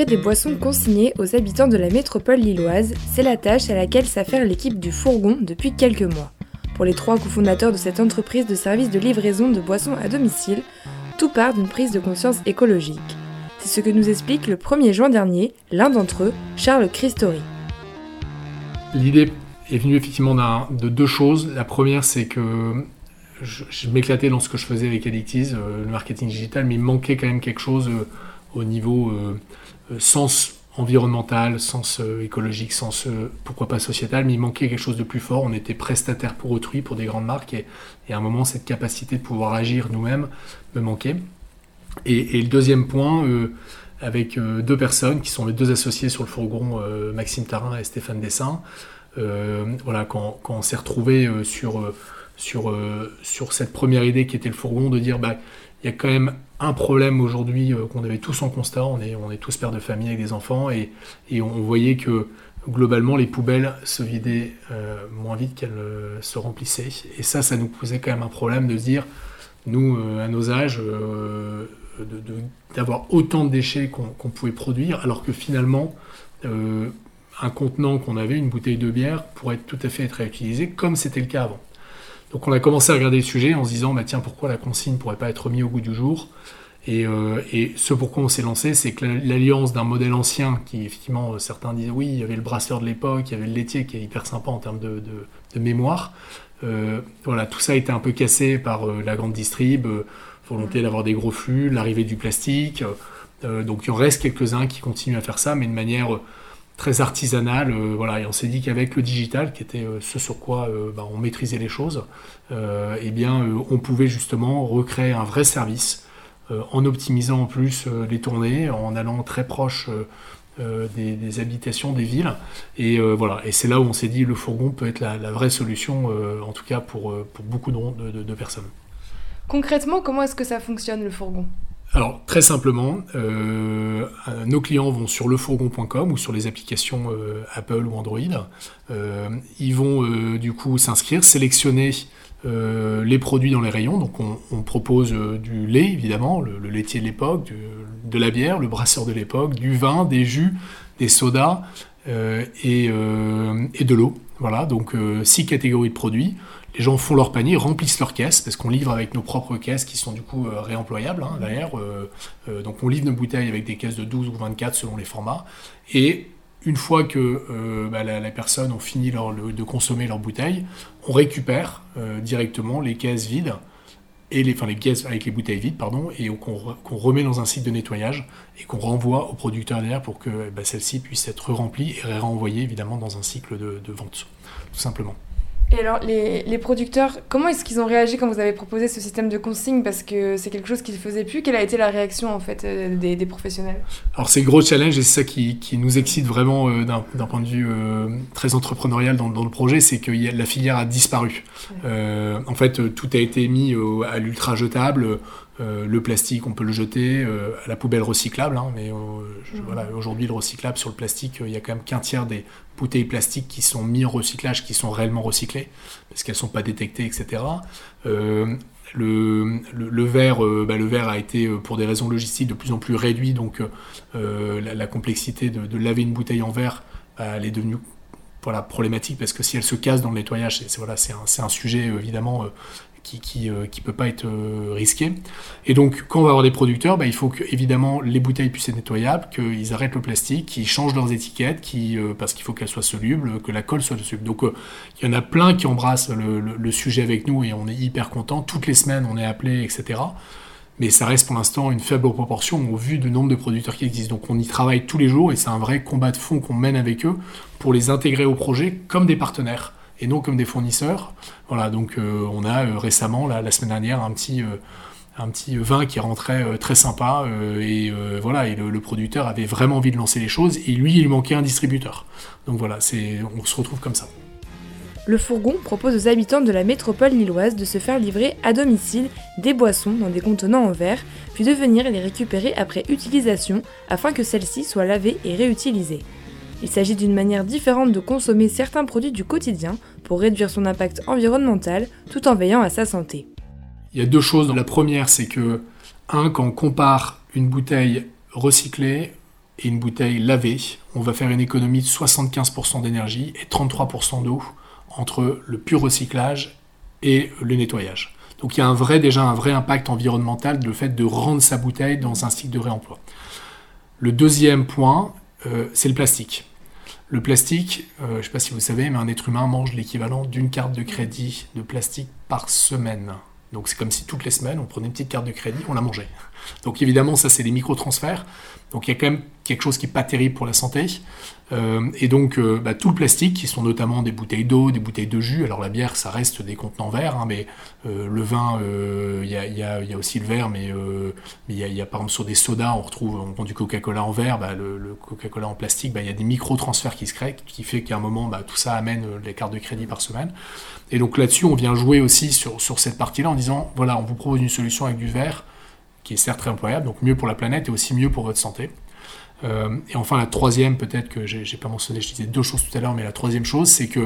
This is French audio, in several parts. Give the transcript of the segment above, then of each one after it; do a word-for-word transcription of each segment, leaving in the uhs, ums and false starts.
livrer des boissons consignées aux habitants de la métropole lilloise, c'est la tâche à laquelle s'affaire l'équipe du Fourgon depuis quelques mois. Pour les trois cofondateurs de cette entreprise de service de livraison de boissons à domicile, tout part d'une prise de conscience écologique. C'est ce que nous explique le premier juin dernier l'un d'entre eux, Charles Christori. L'idée est venue effectivement d'un, de deux choses. La première, c'est que je, je m'éclatais dans ce que je faisais avec Addictease, euh, le marketing digital, mais il me manquait quand même quelque chose euh, au niveau euh, euh, sens environnemental, sens euh, écologique, sens euh, pourquoi pas sociétal, mais il manquait quelque chose de plus fort. On était prestataire pour autrui, pour des grandes marques, et, et à un moment, cette capacité de pouvoir agir nous-mêmes me manquait. Et, et le deuxième point, euh, avec euh, deux personnes qui sont les deux associés sur le Fourgon, euh, Maxime Tarin et Stéphane Dessin, euh, voilà, quand, quand on s'est retrouvés euh, sur, euh, sur, euh, sur cette première idée qui était le Fourgon, de dire bah, il y a quand même un problème aujourd'hui euh, qu'on avait tous en constat, on est, on est tous pères de famille avec des enfants, et, et on voyait que globalement les poubelles se vidaient euh, moins vite qu'elles euh, se remplissaient. Et ça, ça nous posait quand même un problème de se dire, nous, euh, à nos âges, euh, de, de, d'avoir autant de déchets qu'on, qu'on pouvait produire, alors que finalement, euh, un contenant qu'on avait, une bouteille de bière, pourrait tout à fait être réutilisé, comme c'était le cas avant. Donc on a commencé à regarder le sujet en se disant, bah, tiens, pourquoi la consigne ne pourrait pas être mise au goût du jour ? Et, euh, et ce pourquoi on s'est lancé, c'est que l'alliance d'un modèle ancien, qui effectivement, certains disaient, oui, il y avait le brasseur de l'époque, il y avait le laitier qui est hyper sympa en termes de, de, de mémoire. Euh, voilà, tout ça a été un peu cassé par euh, la grande distrib, euh, volonté d'avoir des gros flux, l'arrivée du plastique. Euh, donc il en reste quelques-uns qui continuent à faire ça, mais de manière euh, très artisanale. Euh, voilà, et on s'est dit qu'avec le digital, qui était euh, ce sur quoi euh, bah, on maîtrisait les choses, euh, eh bien, euh, on pouvait justement recréer un vrai service euh, en optimisant en plus euh, les tournées, en allant très proche euh, euh, des, des habitations, des villes. Et euh, voilà, et c'est là où on s'est dit le Fourgon peut être la, la vraie solution, euh, en tout cas pour, pour beaucoup de, de, de personnes. Concrètement, comment est-ce que ça fonctionne, le Fourgon ? Alors, très simplement, euh, nos clients vont sur lefourgon point com ou sur les applications euh, Apple ou Android. Euh, ils vont euh, du coup s'inscrire, sélectionner euh, les produits dans les rayons. Donc, on, on propose euh, du lait, évidemment, le, le laitier de l'époque, du, de la bière, le brasseur de l'époque, du vin, des jus, des sodas euh, et, euh, et de l'eau. Voilà, donc euh, six catégories de produits. Les gens font leur panier, remplissent leurs caisses, parce qu'on livre avec nos propres caisses qui sont du coup euh, réemployables hein, derrière. Euh, euh, donc on livre nos bouteilles avec des caisses de douze ou vingt-quatre selon les formats. Et une fois que euh, bah, la, la personne ont fini leur, le, de consommer leur bouteille, on récupère euh, directement les caisses vides, et les, enfin les caisses avec les bouteilles vides, pardon, et qu'on, qu'on remet dans un site de nettoyage et qu'on renvoie au producteur derrière pour que bah, celle-ci puisse être remplie et renvoyée évidemment dans un cycle de, de vente, tout simplement. Et alors, les, les producteurs, comment est-ce qu'ils ont réagi quand vous avez proposé ce système de consigne ? Parce que c'est quelque chose qu'ils ne faisaient plus. Quelle a été la réaction en fait, euh, des, des professionnels ? Alors, c'est le gros challenge et c'est ça qui, qui nous excite vraiment euh, d'un, d'un point de vue euh, très entrepreneurial dans, dans le projet, c'est que y a, la filière a disparu. Ouais. Euh, en fait, tout a été mis euh, à l'ultra jetable. Euh, le plastique, on peut le jeter euh, à la poubelle recyclable, hein, mais euh, je, mmh. voilà, aujourd'hui, le recyclable sur le plastique, il euh, y a quand même qu'un tiers des bouteilles plastiques qui sont mises en recyclage, qui sont réellement recyclées, parce qu'elles ne sont pas détectées, et cetera. Euh, le, le, le, verre, euh, bah, le verre a été, euh, pour des raisons logistiques, de plus en plus réduit, donc euh, la, la complexité de, de laver une bouteille en verre, bah, elle est devenue voilà, problématique, parce que si elle se casse dans le nettoyage, c'est, c'est, voilà, c'est, un, c'est un sujet, évidemment, euh, qui qui euh, qui peut pas être euh, risqué. Et donc quand on va avoir des producteurs, bah, il faut que évidemment les bouteilles puissent être nettoyables, qu'ils arrêtent le plastique, qu'ils changent leurs étiquettes, qui euh, parce qu'il faut qu'elles soient solubles, que la colle soit soluble. Donc euh, il y en a plein qui embrassent le, le, le sujet avec nous et on est hyper contents. Toutes les semaines on est appelé, et cetera. Mais ça reste pour l'instant une faible proportion au vu du nombre de producteurs qui existent. Donc on y travaille tous les jours et c'est un vrai combat de fond qu'on mène avec eux pour les intégrer au projet comme des partenaires et non comme des fournisseurs. Voilà, donc euh, on a euh, récemment, là, la semaine dernière, un petit, euh, un petit vin qui rentrait euh, très sympa, euh, et euh, voilà, et le, le producteur avait vraiment envie de lancer les choses, et lui, il manquait un distributeur. Donc voilà, c'est, on se retrouve comme ça. Le Fourgon propose aux habitants de la métropole lilloise de se faire livrer à domicile des boissons dans des contenants en verre, puis de venir les récupérer après utilisation, afin que celles-ci soient lavées et réutilisées. Il s'agit d'une manière différente de consommer certains produits du quotidien pour réduire son impact environnemental tout en veillant à sa santé. Il y a deux choses. La première, c'est que, un, quand on compare une bouteille recyclée et une bouteille lavée, on va faire une économie de soixante-quinze pour cent d'énergie et trente-trois pour cent d'eau entre le pur recyclage et le nettoyage. Donc il y a un vrai, déjà un vrai impact environnemental de le fait de rendre sa bouteille dans un cycle de réemploi. Le deuxième point, euh, c'est le plastique. Le plastique, euh, je ne sais pas si vous savez, mais un être humain mange l'équivalent d'une carte de crédit de plastique par semaine. Donc c'est comme si toutes les semaines, on prenait une petite carte de crédit, on la mangeait. Donc évidemment, ça c'est les micro-transferts. Donc il y a quand même quelque chose qui n'est pas terrible pour la santé. Euh, et donc euh, bah, tout le plastique, qui sont notamment des bouteilles d'eau, des bouteilles de jus. Alors la bière, ça reste des contenants verts, hein, mais euh, le vin, il euh, y, a, y, a, y a aussi le verre, mais il euh, y, a, y a par exemple sur des sodas, on retrouve on prend du Coca-Cola en verre, bah, le, le Coca-Cola en plastique, il bah, y a des micro-transferts qui se créent, qui fait qu'à un moment, bah, tout ça amène euh, les cartes de crédit par semaine. Et donc là-dessus, on vient jouer aussi sur, sur cette partie-là en disant, voilà, on vous propose une solution avec du verre, qui est certes très employable, donc mieux pour la planète et aussi mieux pour votre santé. Euh, et enfin, la troisième, peut-être que j'ai, j'ai pas mentionné, je disais deux choses tout à l'heure, mais la troisième chose, c'est que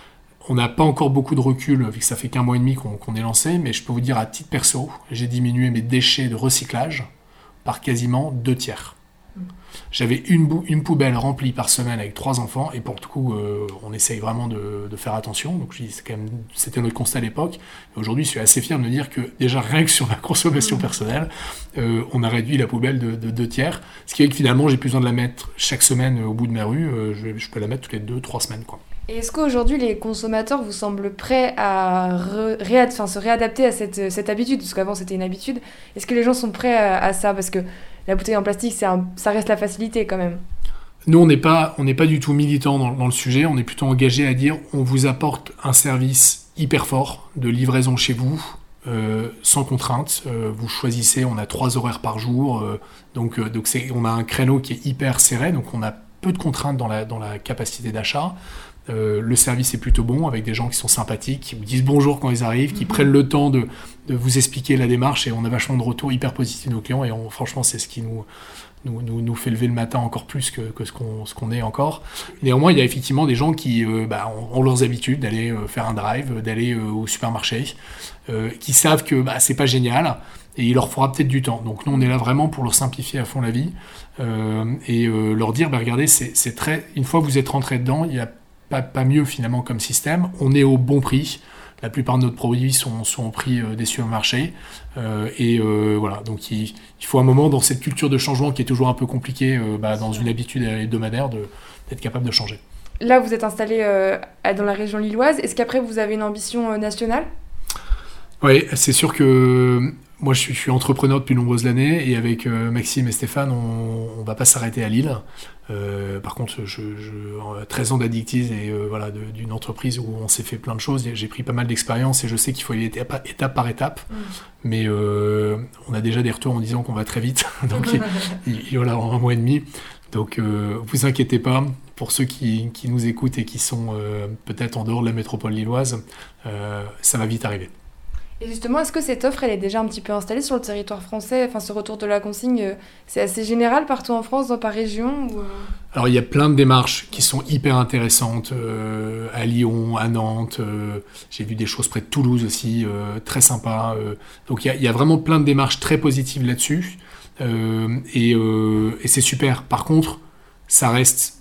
on n'a pas encore beaucoup de recul, vu que ça fait qu'un mois et demi qu'on, qu'on est lancé, mais je peux vous dire à titre perso, j'ai diminué mes déchets de recyclage par quasiment deux tiers. J'avais une, bou- une poubelle remplie par semaine avec trois enfants, et pour le coup, euh, on essaye vraiment de, de faire attention. Donc, je dis, c'est quand même, c'était notre constat à l'époque. Et aujourd'hui, je suis assez fier de me dire que déjà, rien que sur la consommation personnelle, euh, on a réduit la poubelle de, de deux tiers. Ce qui fait que finalement, j'ai plus besoin de la mettre chaque semaine au bout de ma rue. Euh, je, je peux la mettre toutes les deux, trois semaines, quoi. Et est-ce qu'aujourd'hui, les consommateurs vous semblent prêts à re- réad- enfin, se réadapter à cette, cette habitude? Parce qu'avant, c'était une habitude. Est-ce que les gens sont prêts à, à ça? Parce que la bouteille en plastique, c'est un, ça reste la facilité quand même. Nous, on n'est pas, on n'est pas du tout militants dans, dans le sujet. On est plutôt engagé à dire on vous apporte un service hyper fort de livraison chez vous, euh, sans contrainte. Euh, vous choisissez, on a trois horaires par jour. Euh, donc, euh, donc c'est, on a un créneau qui est hyper serré. Donc, on a peu de contraintes dans la, dans la capacité d'achat. Euh, le service est plutôt bon, avec des gens qui sont sympathiques, qui vous disent bonjour quand ils arrivent, qui mmh. prennent le temps de, de vous expliquer la démarche, et on a vachement de retours hyper positifs de nos clients, et on, franchement c'est ce qui nous, nous, nous, nous fait lever le matin encore plus que, que ce, qu'on, ce qu'on est encore. Néanmoins, il y a effectivement des gens qui euh, bah, ont, ont leurs habitudes d'aller euh, faire un drive, d'aller euh, au supermarché, euh, qui savent que bah, c'est pas génial, et il leur faudra peut-être du temps. Donc nous on est là vraiment pour leur simplifier à fond la vie, euh, et euh, leur dire bah, regardez, c'est, c'est très... une fois que vous êtes rentré dedans, il y a Pas, pas mieux finalement comme système, on est au bon prix, la plupart de nos produits sont, sont au prix euh, des supermarchés, euh, et euh, voilà, donc il, il faut un moment dans cette culture de changement qui est toujours un peu compliquée, euh, bah, dans une habitude hebdomadaire, de, d'être capable de changer. Là vous êtes installé euh, dans la région lilloise, est-ce qu'après vous avez une ambition euh, nationale? Oui, c'est sûr que moi je suis, je suis entrepreneur depuis de nombreuses années, et avec euh, Maxime et Stéphane, on ne va pas s'arrêter à Lille. Euh, par contre, je, je, treize ans d'Addictiz et euh, voilà, de, d'une entreprise où on s'est fait plein de choses, j'ai pris pas mal d'expérience et je sais qu'il faut y aller étape, étape par étape, mmh. mais euh, on a déjà des retours en disant qu'on va très vite, donc il, il, il voilà, en un mois et demi. Donc euh, vous inquiétez pas, pour ceux qui, qui nous écoutent et qui sont euh, peut-être en dehors de la métropole lilloise, euh, ça va vite arriver. Et justement, est-ce que cette offre, elle est déjà un petit peu installée sur le territoire français? Enfin, ce retour de la consigne, c'est assez général partout en France, dans, par région ou... Alors, il y a plein de démarches qui sont hyper intéressantes, euh, à Lyon, à Nantes, euh, j'ai vu des choses près de Toulouse aussi, euh, très sympa. Euh, donc, il y, a, il y a vraiment plein de démarches très positives là-dessus, euh, et, euh, et c'est super. Par contre, ça reste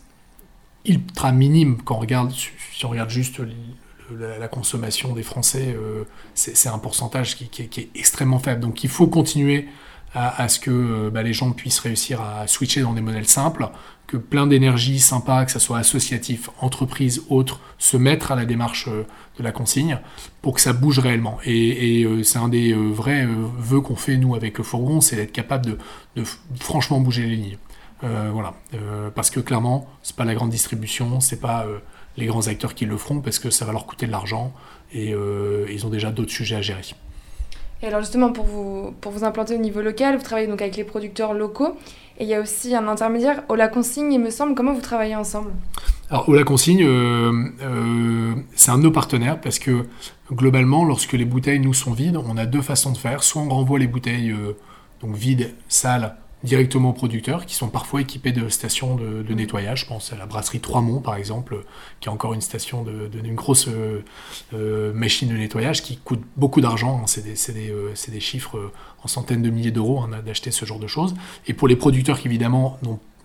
ultra minime quand on regarde, si on regarde juste... La, la consommation des Français, euh, c'est, c'est un pourcentage qui, qui, est, qui est extrêmement faible. Donc il faut continuer à, à ce que euh, bah, les gens puissent réussir à switcher dans des modèles simples, que plein d'énergie sympa, que ce soit associatif, entreprise, autres, se mettre à la démarche euh, de la consigne pour que ça bouge réellement. Et, et euh, c'est un des euh, vrais euh, vœux qu'on fait nous avec le Fourgon, c'est d'être capable de, de franchement bouger les lignes. Euh, voilà, euh, parce que clairement, c'est pas la grande distribution, c'est pas euh, les grands acteurs qui le feront, parce que ça va leur coûter de l'argent et euh, ils ont déjà d'autres sujets à gérer. Et alors justement, pour vous, pour vous implanter au niveau local, vous travaillez donc avec les producteurs locaux, et il y a aussi un intermédiaire, Ola Consigne, il me semble. Comment vous travaillez ensemble? Alors Ola Consigne, euh, euh, c'est un de nos partenaires, parce que globalement, lorsque les bouteilles nous sont vides, on a deux façons de faire. Soit on renvoie les bouteilles euh, donc vides, sales, directement aux producteurs, qui sont parfois équipés de stations de, de nettoyage. Je pense à la brasserie Trois-Monts, par exemple, qui a encore une station, de, de, une grosse euh, euh, machine de nettoyage qui coûte beaucoup d'argent. Hein. C'est, des, c'est, des, euh, c'est des chiffres en centaines de milliers d'euros, hein, d'acheter ce genre de choses. Et pour les producteurs qui, évidemment, n'ont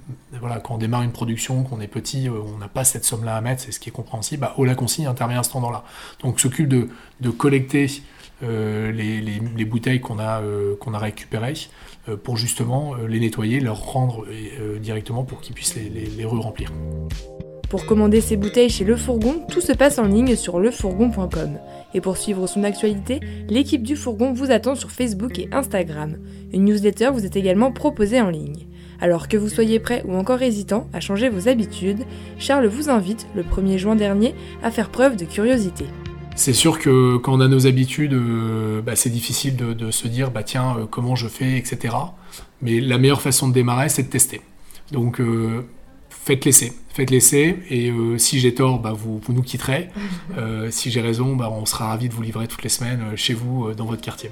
voilà, quand on démarre une production, qu'on est petit, euh, on n'a pas cette somme-là à mettre, c'est ce qui est compréhensible, bah, Eau la Consigne intervient à ce moment-là. Donc s'occupe de, de collecter euh, les, les, les bouteilles qu'on a, euh, qu'on a récupérées euh, pour justement euh, les nettoyer, leur rendre euh, directement pour qu'ils puissent les, les, les re-remplir. Pour commander ces bouteilles chez Le Fourgon, tout se passe en ligne sur le fourgon point com. Et pour suivre son actualité, l'équipe du Fourgon vous attend sur Facebook et Instagram. Une newsletter vous est également proposée en ligne. Alors que vous soyez prêt ou encore hésitant à changer vos habitudes, Charles vous invite, le premier juin dernier, à faire preuve de curiosité. C'est sûr que quand on a nos habitudes, euh, bah, c'est difficile de, de se dire bah, tiens, euh, comment je fais, et cetera. Mais la meilleure façon de démarrer, c'est de tester. Donc euh, faites l'essai. Faites l'essai et euh, si j'ai tort, bah, vous, vous nous quitterez. Euh, si j'ai raison, bah, on sera ravis de vous livrer toutes les semaines euh, chez vous, euh, dans votre quartier.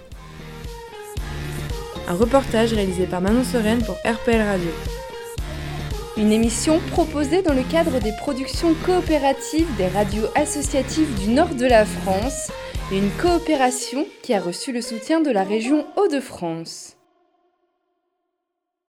Un reportage réalisé par Manon Sereine pour R P L Radio. Une émission proposée dans le cadre des productions coopératives des radios associatives du nord de la France et une coopération qui a reçu le soutien de la région Hauts-de-France.